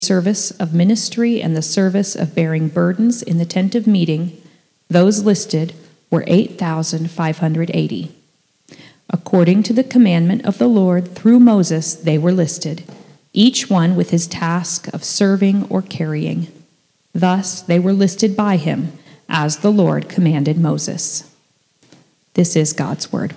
service of ministry and the service of bearing burdens in the tent of meeting, those listed were 8,580. According to the commandment of the Lord through Moses, they were listed, each one with his task of serving or carrying. Thus they were listed by him, as the Lord commanded Moses. This is God's word.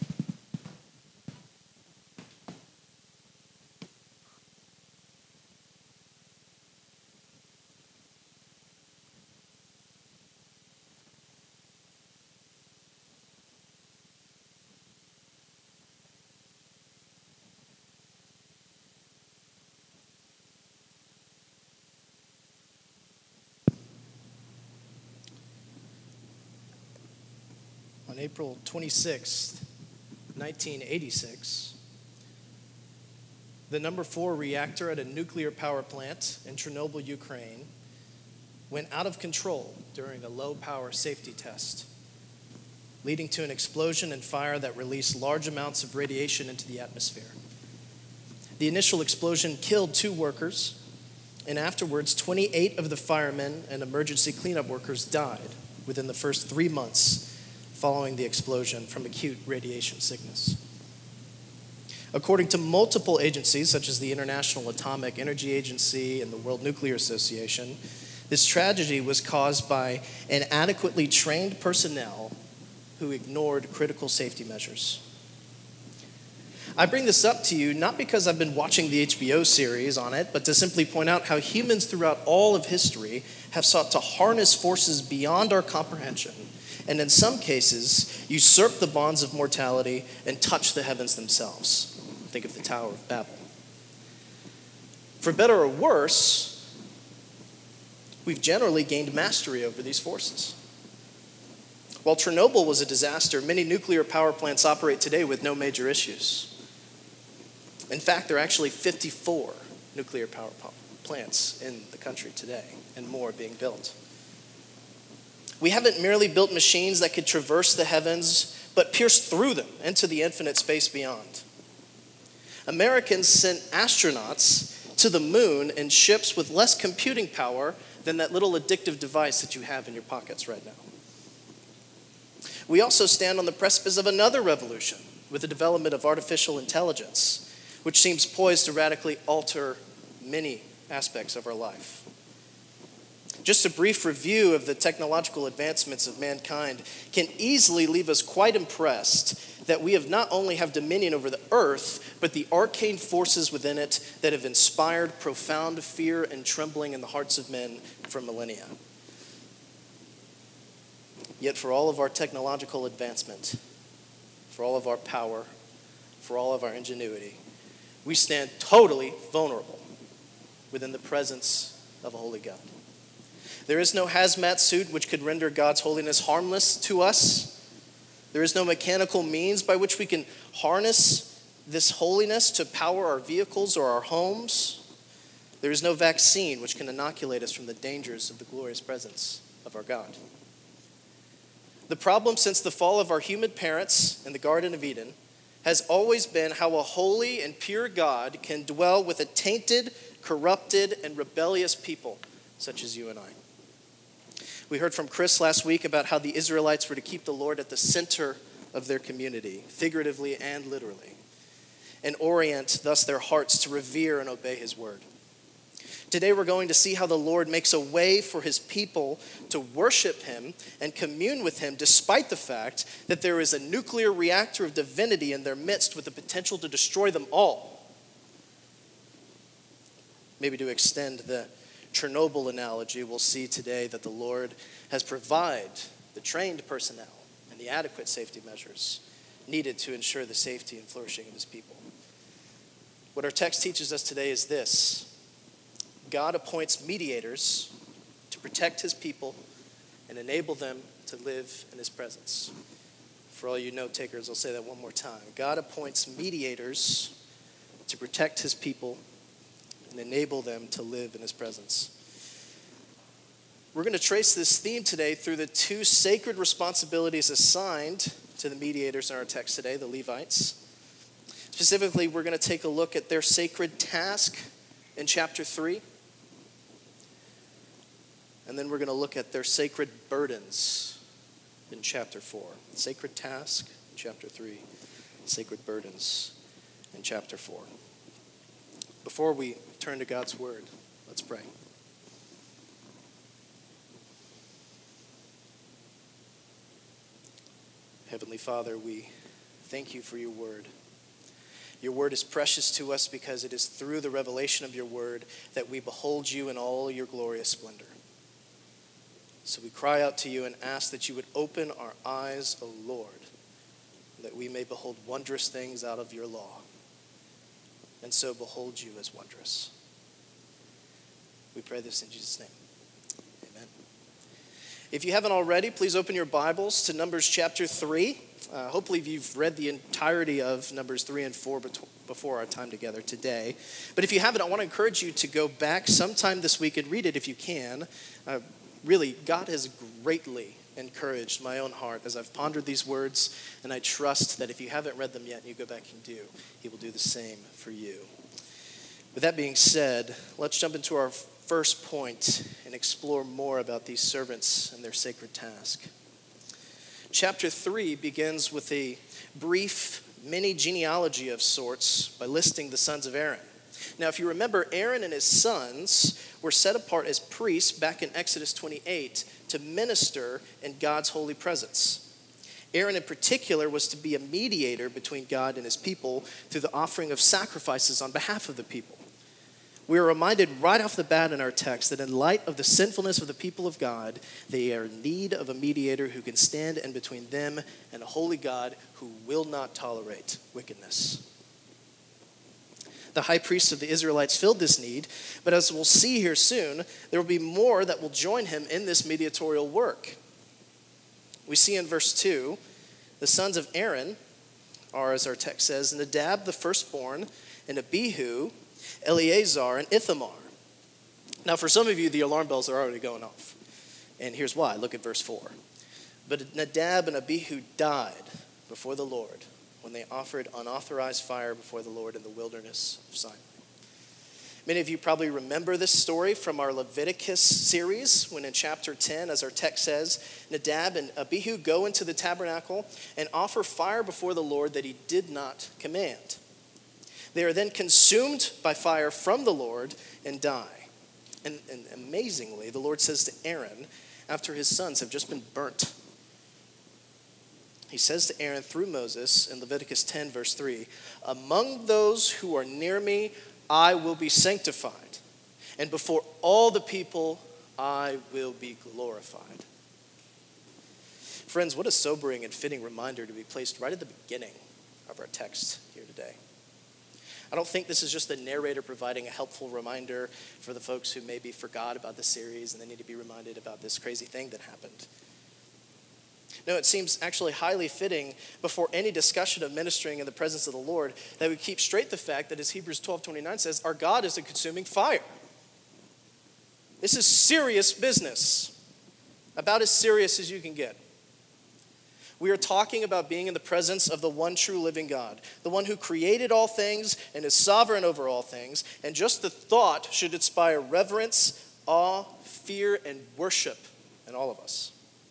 On April 26, 1986, the number 4 reactor at a nuclear power plant in Chernobyl, Ukraine, went out of control during a low-power safety test, leading to an explosion and fire that released large amounts of radiation into the atmosphere. The initial explosion killed 2 workers, and afterwards, 28 of the firemen and emergency cleanup workers died within the first 3 months following the explosion from acute radiation sickness. According to multiple agencies, such as the International Atomic Energy Agency and the World Nuclear Association, this tragedy was caused by inadequately trained personnel who ignored critical safety measures. I bring this up to you not because I've been watching the HBO series on it, but to simply point out how humans throughout all of history have sought to harness forces beyond our comprehension, and in some cases, usurp the bonds of mortality and touch the heavens themselves. Think of the Tower of Babel. For better or worse, we've generally gained mastery over these forces. While Chernobyl was a disaster, many nuclear power plants operate today with no major issues. In fact, there are actually 54 nuclear power plants in the country today, and more being built. We haven't merely built machines that could traverse the heavens, but pierce through them into the infinite space beyond. Americans sent astronauts to the moon in ships with less computing power than that little addictive device that you have in your pockets right now. We also stand on the precipice of another revolution with the development of artificial intelligence, which seems poised to radically alter many aspects of our life. Just a brief review of the technological advancements of mankind can easily leave us quite impressed that we have not only have dominion over the earth, but the arcane forces within it that have inspired profound fear and trembling in the hearts of men for millennia. Yet for all of our technological advancement, for all of our power, for all of our ingenuity, we stand totally vulnerable within the presence of a holy God. There is no hazmat suit which could render God's holiness harmless to us. There is no mechanical means by which we can harness this holiness to power our vehicles or our homes. There is no vaccine which can inoculate us from the dangers of the glorious presence of our God. The problem since the fall of our human parents in the Garden of Eden has always been how a holy and pure God can dwell with a tainted, corrupted, and rebellious people such as you and I. We heard from Chris last week about how the Israelites were to keep the Lord at the center of their community, figuratively and literally, and orient thus their hearts to revere and obey his word. Today we're going to see how the Lord makes a way for his people to worship him and commune with him despite the fact that there is a nuclear reactor of divinity in their midst with the potential to destroy them all. Maybe to extend the Chernobyl analogy, we'll see today that the Lord has provided the trained personnel and the adequate safety measures needed to ensure the safety and flourishing of his people. What our text teaches us today is this: God appoints mediators to protect his people and enable them to live in his presence. For all you note takers, I'll say that one more time. God appoints mediators to protect his people and enable them to live in his presence. We're going to trace this theme today through the 2 sacred responsibilities assigned to the mediators in our text today, the Levites. Specifically, we're going to take a look at their sacred task in chapter 3 And then we're going to look at their sacred burdens in chapter 4. Sacred task in chapter 3. Sacred burdens in chapter 4. Before we turn to God's word, let's pray. Heavenly Father, we thank you for your word. Your word is precious to us because it is through the revelation of your word that we behold you in all your glorious splendor. So we cry out to you and ask that you would open our eyes, O Lord, that we may behold wondrous things out of your law, and so behold you as wondrous. We pray this in Jesus' name. Amen. If you haven't already, please open your Bibles to Numbers chapter 3. Hopefully you've read the entirety of Numbers 3 and 4 before our time together today. But if you haven't, I want to encourage you to go back sometime this week and read it if you can. Really, God has greatly encouraged my own heart as I've pondered these words, and I trust that if you haven't read them yet and you go back and do, he will do the same for you. With that being said, let's jump into our first point and explore more about these servants and their sacred task. Chapter 3 begins with a brief mini genealogy of sorts by listing the sons of Aaron. Now, if you remember, Aaron and his sons were set apart as priests back in Exodus 28 to minister in God's holy presence. Aaron in particular was to be a mediator between God and his people through the offering of sacrifices on behalf of the people. We are reminded right off the bat in our text that in light of the sinfulness of the people of God, they are in need of a mediator who can stand in between them and a holy God who will not tolerate wickedness. The high priests of the Israelites filled this need, but as we'll see here soon, there will be more that will join him in this mediatorial work. We see in verse 2, the sons of Aaron are, as our text says, Nadab the firstborn, and Abihu, Eleazar, and Ithamar. Now, for some of you, the alarm bells are already going off. And here's why. Look at verse 4. But Nadab and Abihu died before the Lord when they offered unauthorized fire before the Lord in the wilderness of Sinai. Many of you probably remember this story from our Leviticus series, when in chapter 10, as our text says, Nadab and Abihu go into the tabernacle and offer fire before the Lord that he did not command. They are then consumed by fire from the Lord and die. And amazingly, the Lord says to Aaron, after his sons have just been burnt, he says to Aaron through Moses in Leviticus 10, verse 3, among those who are near me, I will be sanctified, and before all the people, I will be glorified. Friends, what a sobering and fitting reminder to be placed right at the beginning of our text here today. I don't think this is just the narrator providing a helpful reminder for the folks who maybe forgot about the series and they need to be reminded about this crazy thing that happened. No, it seems actually highly fitting before any discussion of ministering in the presence of the Lord that we keep straight the fact that, as Hebrews 12:29 says, our God is a consuming fire. This is serious business, about as serious as you can get. We are talking about being in the presence of the one true living God, the one who created all things and is sovereign over all things, and just the thought should inspire reverence, awe, fear, and worship in all of us.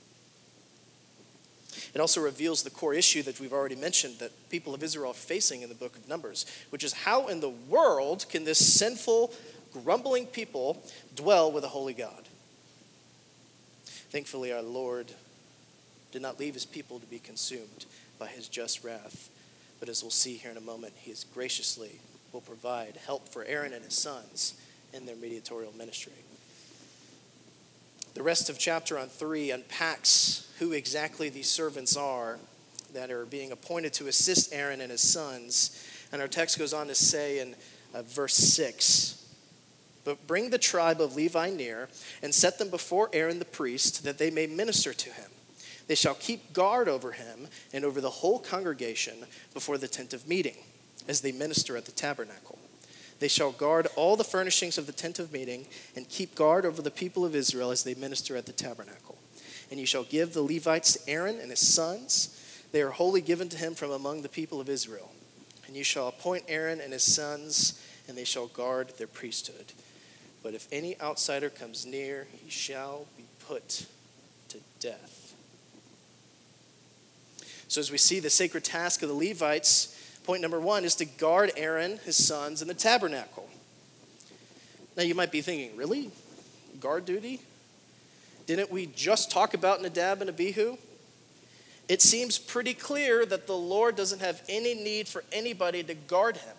It also reveals the core issue that we've already mentioned that people of Israel are facing in the book of Numbers, which is how in the world can this sinful, grumbling people dwell with a holy God? Thankfully, our Lord did not leave his people to be consumed by his just wrath. But as we'll see here in a moment, he is graciously will provide help for Aaron and his sons in their mediatorial ministry. The rest of chapter 3 unpacks who exactly these servants are that are being appointed to assist Aaron and his sons. And our text goes on to say in verse 6, but bring the tribe of Levi near and set them before Aaron the priest that they may minister to him. They shall keep guard over him and over the whole congregation before the tent of meeting, as they minister at the tabernacle. They shall guard all the furnishings of the tent of meeting and keep guard over the people of Israel as they minister at the tabernacle. And you shall give the Levites to Aaron and his sons. They are wholly given to him from among the people of Israel. And you shall appoint Aaron and his sons, and they shall guard their priesthood. But if any outsider comes near, he shall be put to death. So as we see the sacred task of the Levites, point number 1 is to guard Aaron, his sons, and the tabernacle. Now you might be thinking, really? Guard duty? Didn't we just talk about Nadab and Abihu? It seems pretty clear that the Lord doesn't have any need for anybody to guard him.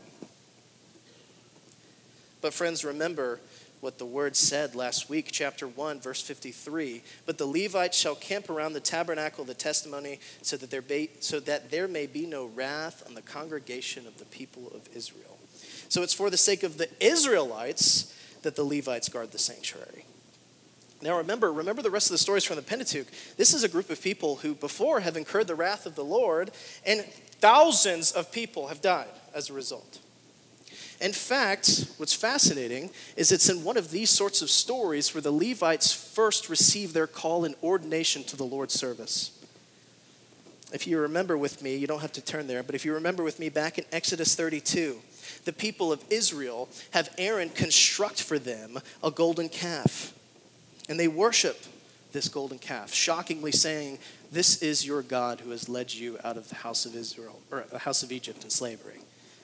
But friends, remember what the word said last week, chapter 1, verse 53. But the Levites shall camp around the tabernacle of the testimony so that there may be no wrath on the congregation of the people of Israel. So it's for the sake of the Israelites that the Levites guard the sanctuary. Now remember the rest of the stories from the Pentateuch. This is a group of people who before have incurred the wrath of the Lord, and thousands of people have died as a result. In fact, what's fascinating is it's in one of these sorts of stories where the Levites first receive their call and ordination to the Lord's service. If you remember with me, you don't have to turn there, but if you remember with me back in Exodus 32, the people of Israel have Aaron construct for them a golden calf. And they worship this golden calf, shockingly saying, "This is your God who has led you out of the house of Israel, or the house of Egypt in slavery."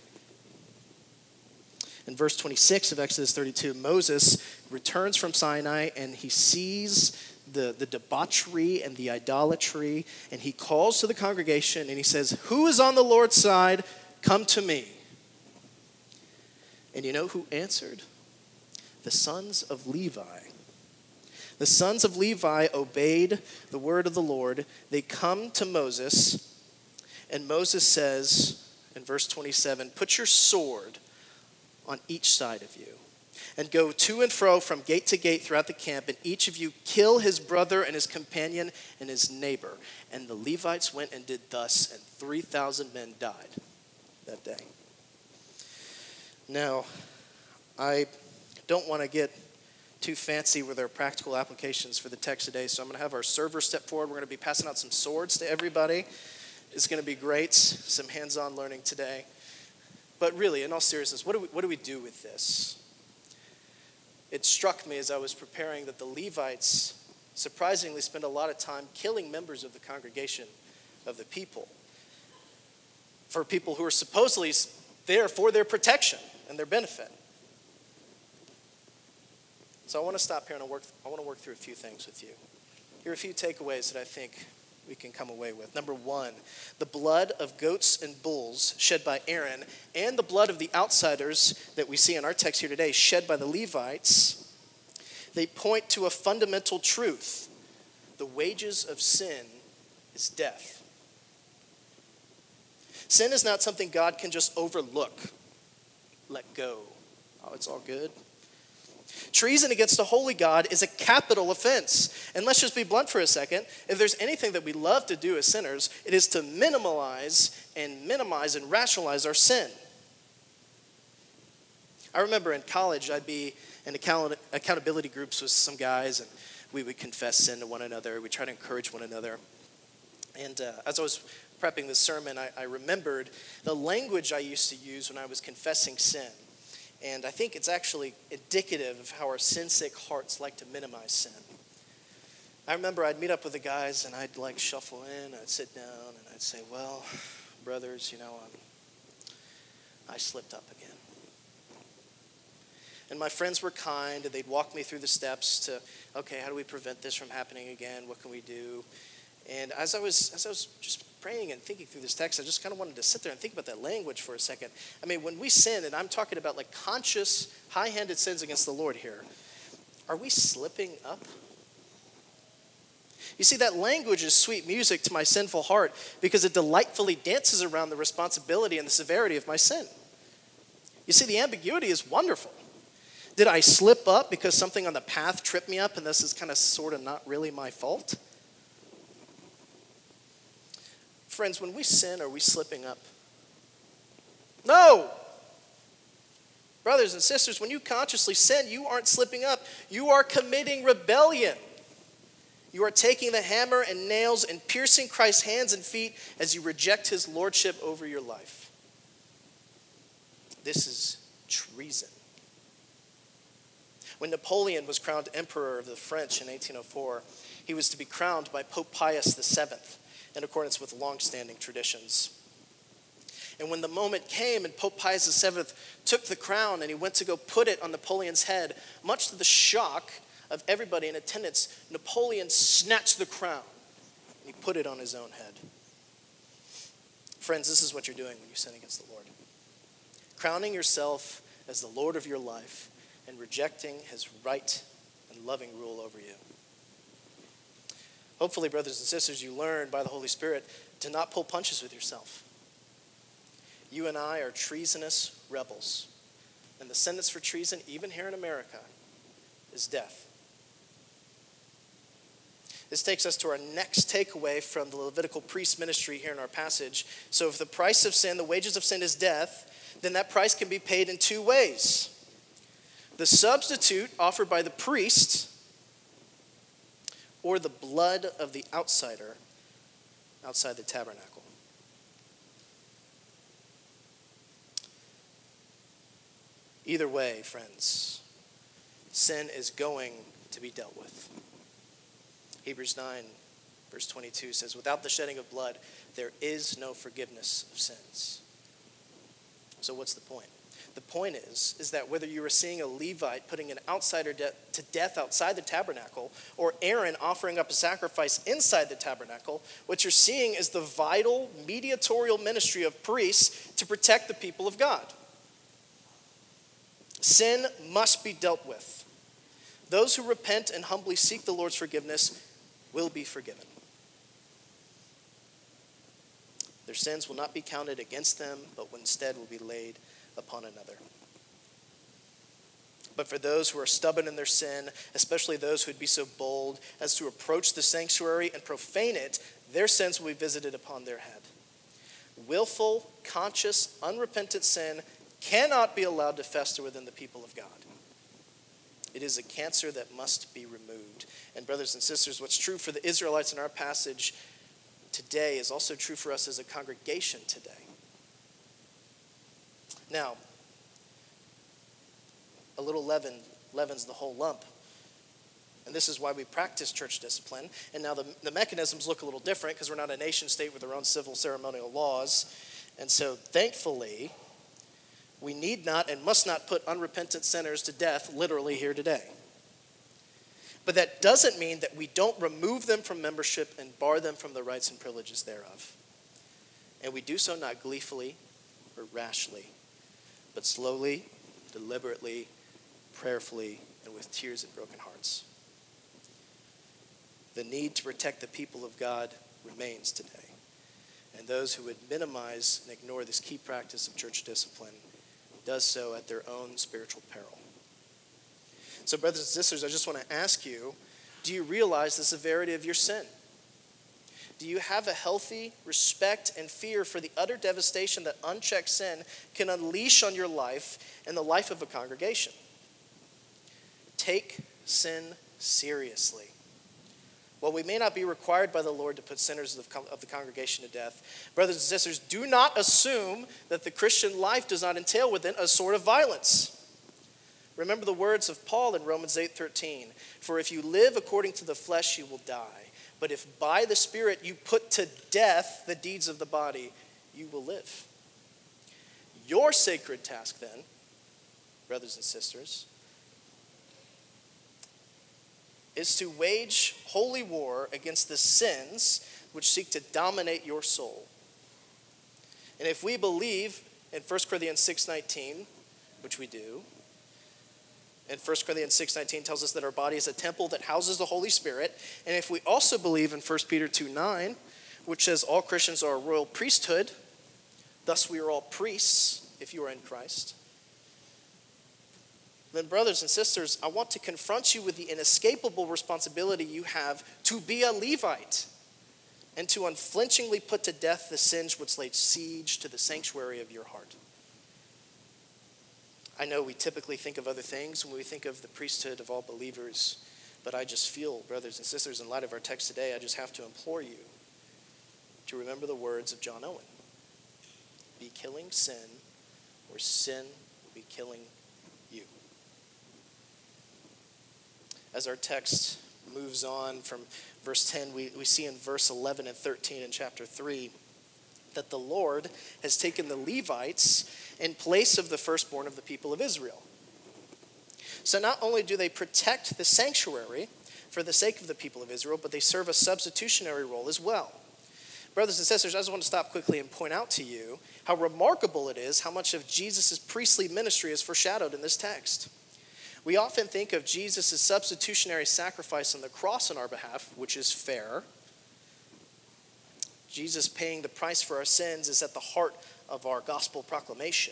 In verse 26 of Exodus 32, Moses returns from Sinai and he sees the debauchery and the idolatry, and he calls to the congregation and he says, "Who is on the Lord's side? Come to me." And you know who answered? The sons of Levi. The sons of Levi obeyed the word of the Lord. They come to Moses, and Moses says in verse 27, "Put your sword on each side of you, and go to and fro from gate to gate throughout the camp, and each of you kill his brother and his companion and his neighbor." And the Levites went and did thus, and 3,000 men died that day. Now, I don't want to get too fancy with our practical applications for the text today, so I'm going to have our server step forward. We're going to be passing out some swords to everybody. It's going to be great, some hands-on learning today. But really, in all seriousness, what do we do with this? It struck me as I was preparing that the Levites surprisingly spend a lot of time killing members of the congregation of the people, for people who are supposedly there for their protection and their benefit. So I want to stop here and I want to work through a few things with you. Here are a few takeaways that I think we can come away with. Number 1, the blood of goats and bulls shed by Aaron and the blood of the outsiders that we see in our text here today shed by the Levites, they point to a fundamental truth. The wages of sin is death. Sin is not something God can just overlook, let go. Oh, it's all good. Treason against a holy God is a capital offense. And let's just be blunt for a second. If there's anything that we love to do as sinners, it is to minimize and rationalize our sin. I remember in college, I'd be in accountability groups with some guys, and we would confess sin to one another. We'd try to encourage one another. And as I was prepping this sermon, I remembered the language I used to use when I was confessing sin. And I think it's actually indicative of how our sin-sick hearts like to minimize sin. I remember I'd meet up with the guys and I'd shuffle in, I'd sit down and I'd say, "Well, brothers, I slipped up again." And my friends were kind and they'd walk me through the steps to, okay, how do we prevent this from happening again? What can we do? And as I was just praying and thinking through this text, I just kind of wanted to sit there and think about that language for a second. I mean, when we sin, and I'm talking about conscious, high-handed sins against the Lord here, are we slipping up? You see, that language is sweet music to my sinful heart because it delightfully dances around the responsibility and the severity of my sin. You see, the ambiguity is wonderful. Did I slip up because something on the path tripped me up and this is kind of sort of not really my fault? Friends, when we sin, are we slipping up? No! Brothers and sisters, when you consciously sin, you aren't slipping up. You are committing rebellion. You are taking the hammer and nails and piercing Christ's hands and feet as you reject his lordship over your life. This is treason. When Napoleon was crowned Emperor of the French in 1804, he was to be crowned by Pope Pius VII in accordance with long-standing traditions. And when the moment came and Pope Pius VII took the crown and he went to go put it on Napoleon's head, much to the shock of everybody in attendance, Napoleon snatched the crown and he put it on his own head. Friends, this is what you're doing when you sin against the Lord. Crowning yourself as the Lord of your life and rejecting his right and loving rule over you. Hopefully, brothers and sisters, you learn by the Holy Spirit to not pull punches with yourself. You and I are treasonous rebels. And the sentence for treason, even here in America, is death. This takes us to our next takeaway from the Levitical priest ministry here in our passage. So if the price of sin, the wages of sin is death, then that price can be paid in two ways. The substitute offered by the priest, or the blood of the outsider outside the tabernacle. Either way, friends, sin is going to be dealt with. Hebrews 9, verse 22 says, without the shedding of blood, there is no forgiveness of sins. So what's the point? The point is that whether you are seeing a Levite putting an outsider to death outside the tabernacle, or Aaron offering up a sacrifice inside the tabernacle, what you're seeing is the vital mediatorial ministry of priests to protect the people of God. Sin must be dealt with. Those who repent and humbly seek the Lord's forgiveness will be forgiven. Their sins will not be counted against them, but instead will be laid upon another. But for those who are stubborn in their sin, especially those who would be so bold as to approach the sanctuary and profane it, their sins will be visited upon their head. Willful, conscious, unrepentant sin cannot be allowed to fester within the people of God. It is a cancer that must be removed. And brothers and sisters, what's true for the Israelites in our passage today is also true for us as a congregation today. Now, a little leaven leavens the whole lump. And this is why we practice church discipline. And now the mechanisms look a little different because we're not a nation state with our own civil ceremonial laws. And so thankfully, we need not and must not put unrepentant sinners to death literally here today. But that doesn't mean that we don't remove them from membership and bar them from the rights and privileges thereof. And we do so not gleefully or rashly, but slowly, deliberately, prayerfully, and with tears and broken hearts. The need to protect the people of God remains today. And those who would minimize and ignore this key practice of church discipline does so at their own spiritual peril. So brothers and sisters, I just want to ask you, do you realize the severity of your sin? Do you have a healthy respect and fear for the utter devastation that unchecked sin can unleash on your life and the life of a congregation? Take sin seriously. While we may not be required by the Lord to put sinners of the congregation to death, brothers and sisters, do not assume that the Christian life does not entail within a sort of violence. Remember the words of Paul in Romans 8:13. For if you live according to the flesh, you will die. But if by the Spirit you put to death the deeds of the body, you will live. Your sacred task then, brothers and sisters, is to wage holy war against the sins which seek to dominate your soul. And if we believe in 1 Corinthians 6:19, which we do, and 1 Corinthians 6:19 tells us that our body is a temple that houses the Holy Spirit. And if we also believe in 1 Peter 2:9, which says all Christians are a royal priesthood, thus we are all priests if you are in Christ, then brothers and sisters, I want to confront you with the inescapable responsibility you have to be a Levite and to unflinchingly put to death the sins which lay siege to the sanctuary of your heart. I know we typically think of other things when we think of the priesthood of all believers, but I just feel, brothers and sisters, in light of our text today, I just have to implore you to remember the words of John Owen. Be killing sin, or sin will be killing you. as our text moves on from verse 10, we see in verse 11 and 13 in chapter 3 that the Lord has taken the Levites in place of the firstborn of the people of Israel. So not only do they protect the sanctuary for the sake of the people of Israel, but they serve a substitutionary role as well. Brothers and sisters, I just want to stop quickly and point out to you how remarkable it is how much of Jesus' priestly ministry is foreshadowed in this text. We often think of Jesus' substitutionary sacrifice on the cross on our behalf, which is fair. Jesus paying the price for our sins is at the heart of our gospel proclamation.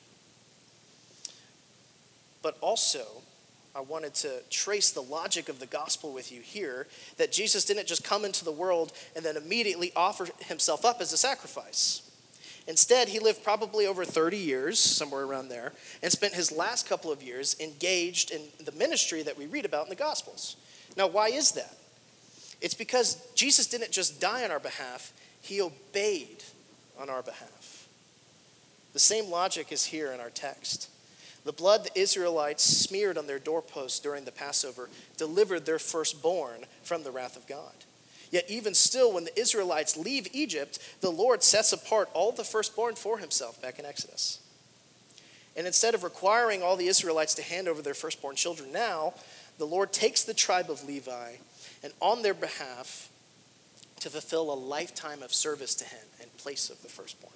But also, I wanted to trace the logic of the gospel with you here, that Jesus didn't just come into the world and then immediately offer himself up as a sacrifice. Instead, he lived probably over 30 years, somewhere around there, and spent his last couple of years engaged in the ministry that we read about in the Gospels. Now, why is that? It's because Jesus didn't just die on our behalf, he obeyed on our behalf. The same logic is here in our text. The blood the Israelites smeared on their doorposts during the Passover delivered their firstborn from the wrath of God. Yet even still, when the Israelites leave Egypt, the Lord sets apart all the firstborn for himself back in Exodus. And instead of requiring all the Israelites to hand over their firstborn children now, the Lord takes the tribe of Levi and on their behalf to fulfill a lifetime of service to him in place of the firstborn.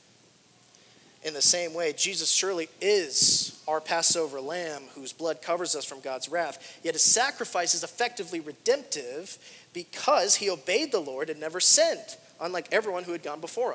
In the same way, Jesus surely is our Passover lamb whose blood covers us from God's wrath, yet his sacrifice is effectively redemptive because he obeyed the Lord and never sinned, unlike everyone who had gone before him.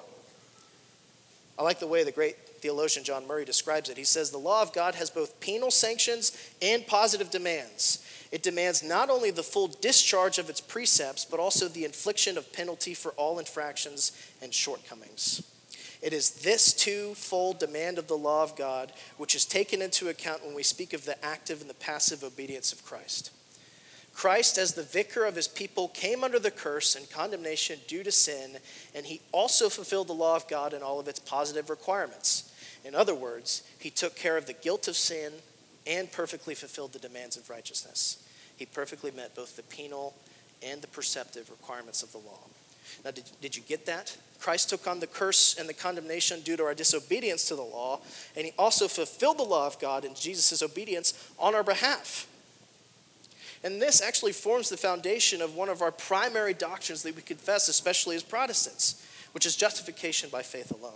I like the way the great theologian John Murray describes it. He says, the law of God has both penal sanctions and positive demands. It demands not only the full discharge of its precepts, but also the infliction of penalty for all infractions and shortcomings. It is this twofold demand of the law of God which is taken into account when we speak of the active and the passive obedience of Christ. Christ, as the vicar of his people, came under the curse and condemnation due to sin, and he also fulfilled the law of God in all of its positive requirements. In other words, he took care of the guilt of sin and perfectly fulfilled the demands of righteousness. He perfectly met both the penal and the preceptive requirements of the law. Now, did you get that? Christ took on the curse and the condemnation due to our disobedience to the law, and he also fulfilled the law of God in Jesus' obedience on our behalf. And this actually forms the foundation of one of our primary doctrines that we confess, especially as Protestants, which is justification by faith alone.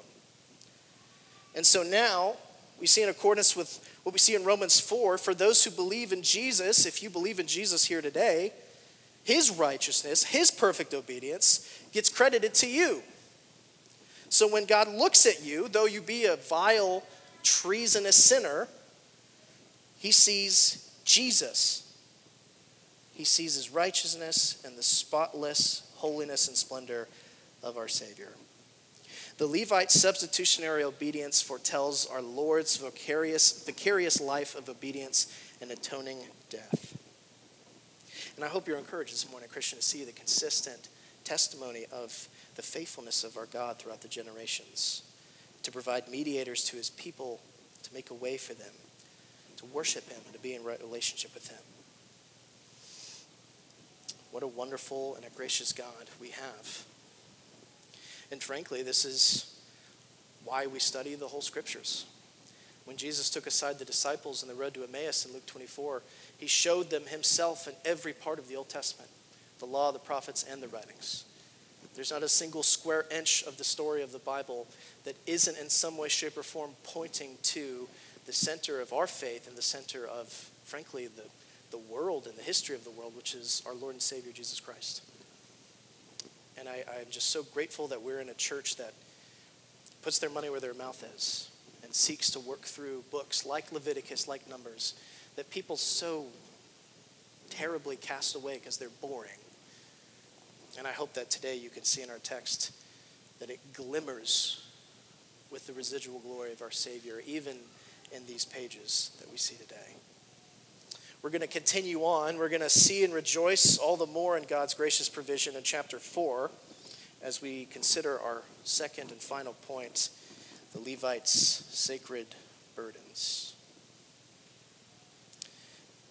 And so now, we see in accordance with what we see in Romans 4, for those who believe in Jesus, if you believe in Jesus here today, his righteousness, his perfect obedience gets credited to you. So when God looks at you, though you be a vile, treasonous sinner, he sees Jesus. He sees his righteousness and the spotless holiness and splendor of our Savior. The Levite substitutionary obedience foretells our Lord's vicarious life of obedience and atoning death. And I hope you're encouraged this morning, Christian, to see the consistent testimony of the faithfulness of our God throughout the generations, to provide mediators to his people, to make a way for them, to worship him, and to be in right relationship with him. What a wonderful and a gracious God we have. And frankly, this is why we study the whole scriptures. When Jesus took aside the disciples on the road to Emmaus in Luke 24, he showed them himself in every part of the Old Testament, the law, the prophets, and the writings. There's not a single square inch of the story of the Bible that isn't in some way, shape, or form pointing to the center of our faith and the center of, frankly, the world and the history of the world, which is our Lord and Savior, Jesus Christ. And I'm just so grateful that we're in a church that puts their money where their mouth is and seeks to work through books like Leviticus, like Numbers, that people so terribly cast away because they're boring. And I hope that today you can see in our text that it glimmers with the residual glory of our Savior, even in these pages that we see today. We're going to continue on. We're going to see and rejoice all the more in God's gracious provision in chapter 4 as we consider our second and final point, the Levites' sacred burdens.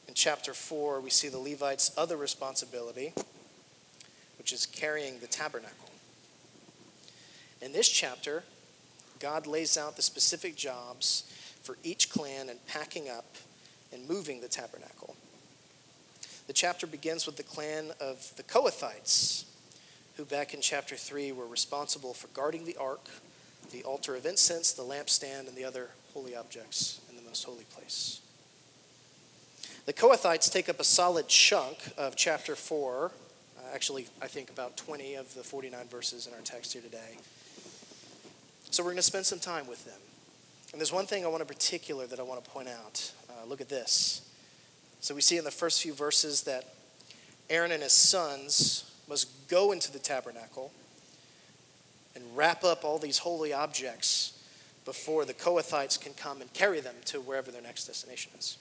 In chapter 4, we see the Levites' other responsibility, which is carrying the tabernacle. In this chapter, God lays out the specific jobs for each clan in packing up and moving the tabernacle. The chapter begins with the clan of the Kohathites, who back in chapter 3 were responsible for guarding the ark, the altar of incense, the lampstand, and the other holy objects in the most holy place. The Kohathites take up a solid chunk of chapter 4, actually I think about 20 of the 49 verses in our text here today. So we're going to spend some time with them. And there's one thing I want in particular that I want to point out. Look at this. So we see in the first few verses that Aaron and his sons must go into the tabernacle and wrap up all these holy objects before the Kohathites can come and carry them to wherever their next destination is.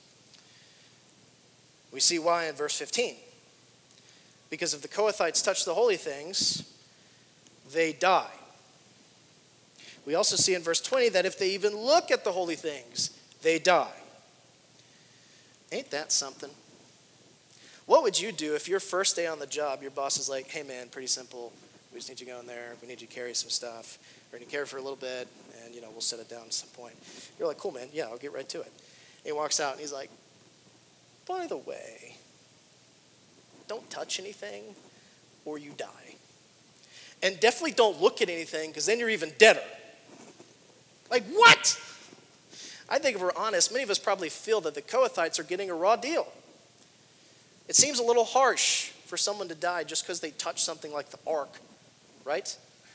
We see why in verse 15. Because if the Kohathites touch the holy things, they die. We also see in verse 20 that if they even look at the holy things, they die. Ain't that something? What would you do if your first day on the job, your boss is like, hey man, pretty simple. We just need you to go in there. We need you to carry some stuff. We're going to carry for a little bit, and we'll set it down at some point. You're like, cool man, yeah, I'll get right to it. And he walks out and he's like, by the way, don't touch anything or you die. And definitely don't look at anything because then you're even deader. Like, what? I think if we're honest, many of us probably feel that the Kohathites are getting a raw deal. It seems a little harsh for someone to die just because they touch something like the ark, right?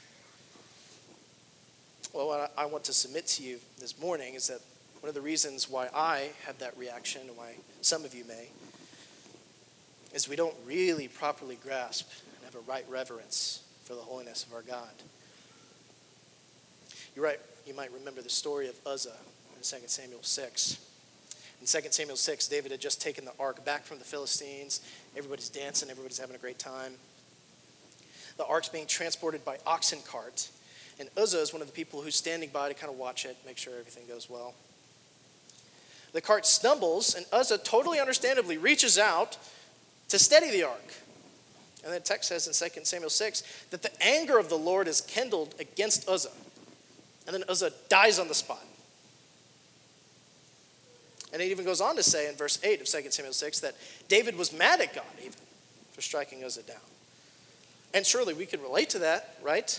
Well, what I want to submit to you this morning is that one of the reasons why I have that reaction, and why some of you may, is we don't really properly grasp and have a right reverence for the holiness of our God. You're right, you might remember the story of Uzzah in 2 Samuel 6. In 2 Samuel 6, David had just taken the ark back from the Philistines. Everybody's dancing, everybody's having a great time. The ark's being transported by oxen cart, and Uzzah is one of the people who's standing by to kind of watch it, make sure everything goes well. The cart stumbles, and Uzzah, totally understandably, reaches out to steady the ark. And the text says in 2 Samuel 6 that the anger of the Lord is kindled against Uzzah. And then Uzzah dies on the spot. And it even goes on to say in verse 8 of 2 Samuel 6 that David was mad at God even for striking Uzzah down. And surely we can relate to that, right?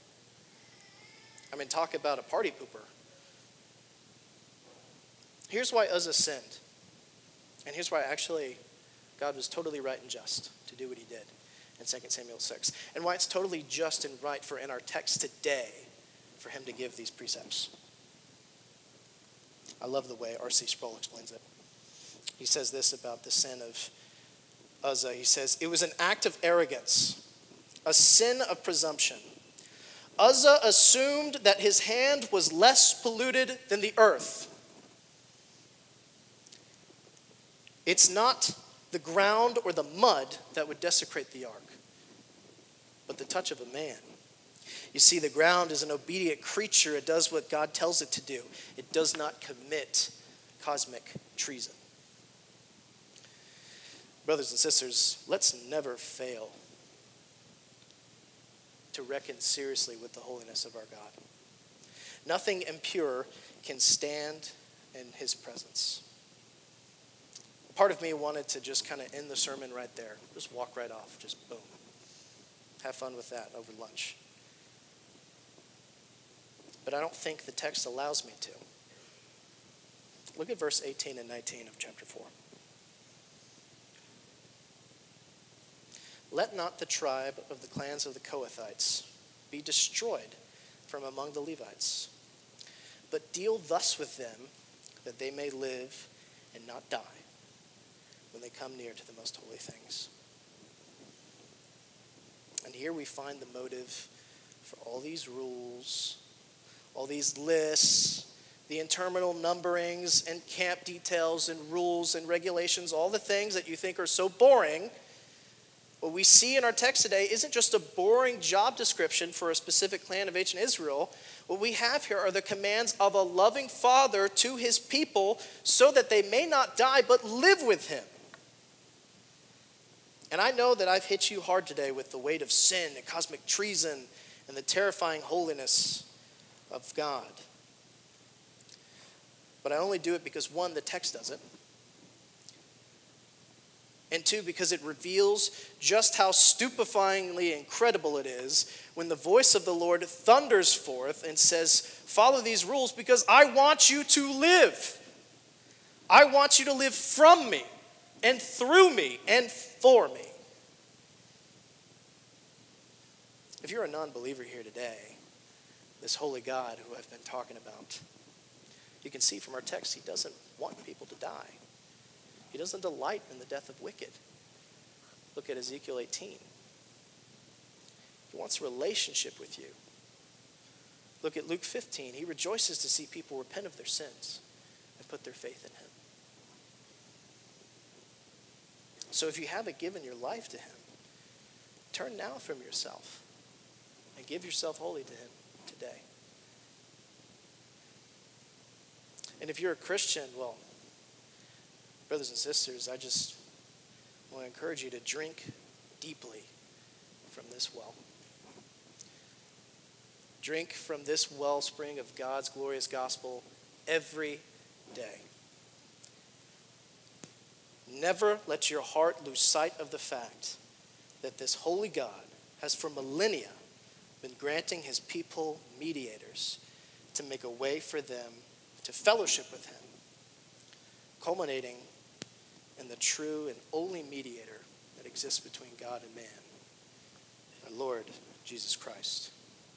I mean, talk about a party pooper. Here's why Uzzah sinned. And here's why actually God was totally right and just to do what he did in 2 Samuel 6. And why it's totally just and right for in our text today for him to give these precepts. I love the way R.C. Sproul explains it. He says this about the sin of Uzzah. He says, it was an act of arrogance, a sin of presumption. Uzzah assumed that his hand was less polluted than the earth. It's not the ground or the mud that would desecrate the ark, but the touch of a man. You see, the ground is an obedient creature. It does what God tells it to do. It does not commit cosmic treason. Brothers and sisters, let's never fail to reckon seriously with the holiness of our God. Nothing impure can stand in his presence. Part of me wanted to just kind of end the sermon right there. Just walk right off. Just boom. Have fun with that over lunch. But I don't think the text allows me to. Look at verse 18 and 19 of chapter 4. Let not the tribe of the clans of the Kohathites be destroyed from among the Levites, but deal thus with them that they may live and not die when they come near to the most holy things. And here we find the motive for all these rules, all these lists, the interminable numberings and camp details and rules and regulations, all the things that you think are so boring. What we see in our text today isn't just a boring job description for a specific clan of ancient Israel. What we have here are the commands of a loving father to his people so that they may not die but live with him. And I know that I've hit you hard today with the weight of sin and cosmic treason and the terrifying holiness of God. But I only do it because, one, the text does it. And two, because it reveals just how stupefyingly incredible it is when the voice of the Lord thunders forth and says, follow these rules because I want you to live. I want you to live from me and through me and for me. If you're a non-believer here today, this holy God who I've been talking about, you can see from our text he doesn't want people to die. He doesn't delight in the death of wicked. Look at Ezekiel 18. He wants a relationship with you. Look at Luke 15. He rejoices to see people repent of their sins and put their faith in him. So if you haven't given your life to him, turn now from yourself and give yourself wholly to him today. And if you're a Christian, well, brothers and sisters, I just want to encourage you to drink deeply from this well. Drink from this wellspring of God's glorious gospel every day. Never let your heart lose sight of the fact that this holy God has for millennia been granting his people mediators to make a way for them to fellowship with him, culminating in the true and only mediator that exists between God and man, our Lord Jesus Christ.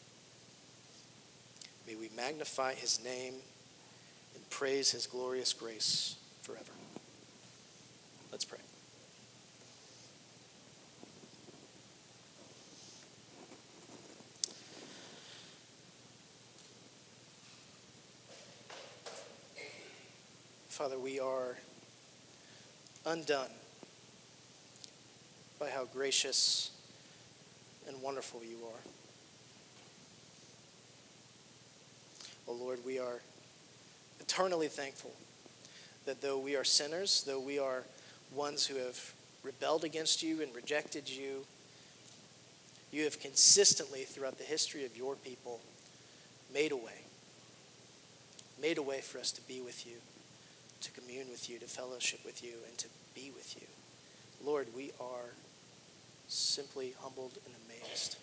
May we magnify his name and praise his glorious grace forever. Let's pray. Father, we are undone by how gracious and wonderful you are. Oh Lord, we are eternally thankful that though we are sinners, though we are ones who have rebelled against you and rejected you, you have consistently throughout the history of your people made a way for us to be with you, to commune with you, to fellowship with you, and to be with you. Lord, we are simply humbled and amazed.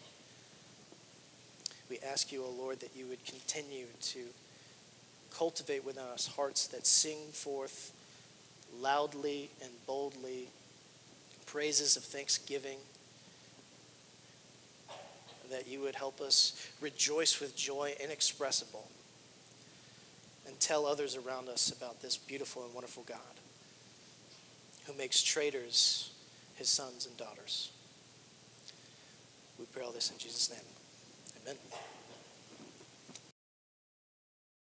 We ask you, O Lord, that you would continue to cultivate within us hearts that sing forth loudly and boldly praises of thanksgiving, that you would help us rejoice with joy inexpressible and tell others around us about this beautiful and wonderful God who makes traitors his sons and daughters. We pray all this in Jesus' name. Amen.